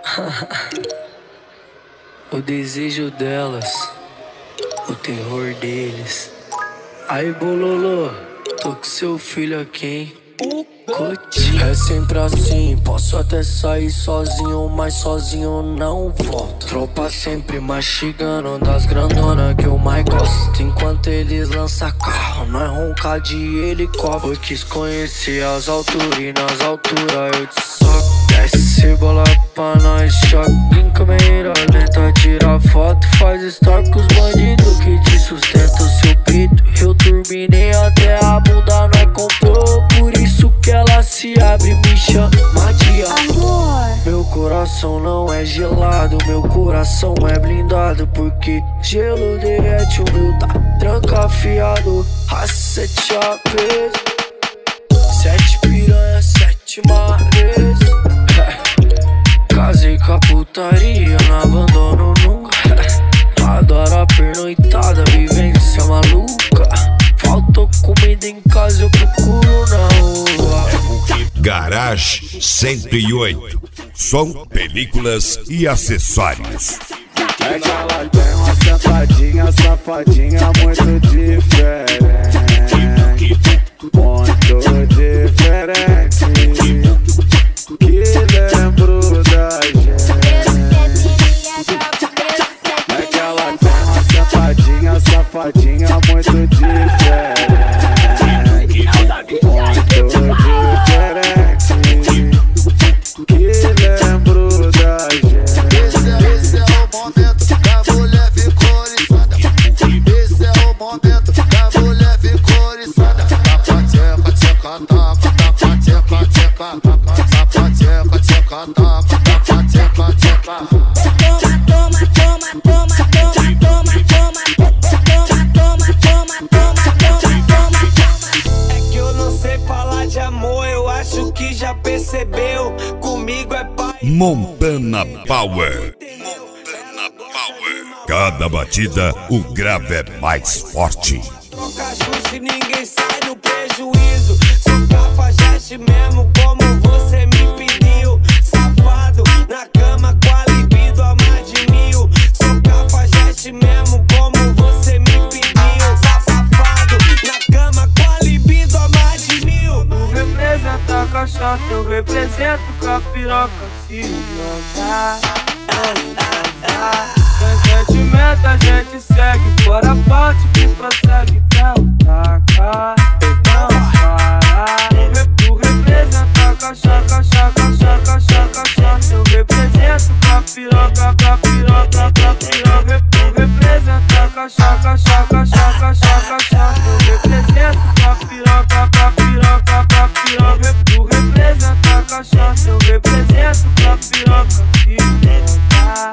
O desejo delas, o terror deles. Aí, bololô, tô com seu filho aqui, hein? É sempre assim, posso até sair sozinho, mas sozinho não volto. Tropa sempre mastigando das grandonas que eu mais gosto. Enquanto eles lançam carro, nós ronca de helicóptero. Eu quis conhecer as alturas e nas alturas eu te soco. Desce bola pra nós, choque em câmera lenta, tira foto, faz story com os bandidos que te sustentam o seu pito. Eu turbinei até a bunda, nós comprou, por isso que ela se abre, me chama de amor. Meu coração não é gelado, meu coração é blindado, porque gelo derrete, o meu tá trancafiado. As 7 APs, 7 piranha, 7 mares. Casei com a putaria, não abandono nunca. Adoro a pernoitada, vivência maluca. Faltou comida em casa, eu procuro na rua. Garage 108. Som, películas e acessórios. É que ela tem uma sentadinha, safadinha muito diferente. Muito diferente, que lembro da gente. É que ela tem uma sentadinha, safadinha muito diferente. Muito diferente, que lembro da gente. Esse é o momento que a mulher ficou oriçada. Esse é o momento que a mulher ficou oriçada. Taca, tcheca, tcheca, taca, taca, tcheca, tcheca, taca, tcheca, tcheca, taca, taca, tcheca, tcheca. É que eu não sei falar de amor, eu acho que já percebeu. Comigo é pai. Montana Power. Cada batida, o grave é mais forte. Troca justo e ninguém sai no prejuízo. Sou cafajeste mesmo como você me pediu. Safado, na cama com a libido a mais de 1000. Sou cafajeste mesmo como você me pediu. Safado, na cama com a libido a mais de 1000. Tu representa a cachaça, eu represento com a piroca se jogar. Sem sentimento a gente segue, fora a parte que prossegue pra atacar. Então para, tu representa a cachaça, eu represento com a piroca, pra piroca, pra piroca. Tu representa a cachaça, eu represento com a piroca, pra piroca, pra piroca. Tu representa a cachaça, eu represento com a piroca se jogar.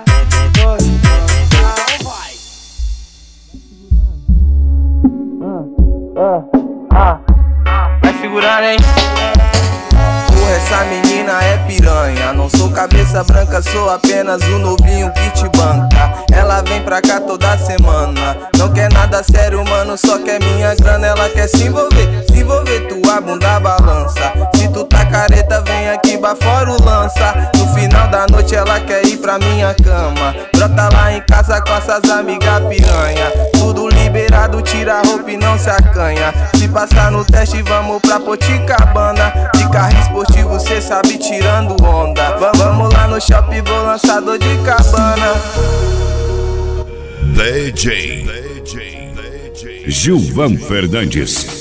Vai segurando, hein? Porra, essa menina é piranha. Não sou cabeça branca, sou apenas o novinho que te banca. Ela vem pra cá toda semana. Não quer nada sério, mano, só quer minha grana. Ela quer se envolver, tua bunda balança. Se tu tá careta, vem aqui pra fora o lança. No final da noite ela quer ir pra minha cama. Brota lá em casa com essas amigas piranha. Tudo liberado, tira a roupa e não se acanha. Se passar no teste, vamos pra Poticabana. De carro esportivo, cê sabe, tirando onda. Vamos lá no shopping, vou lançar dor de cabana. DJ Gilvan Fernandes.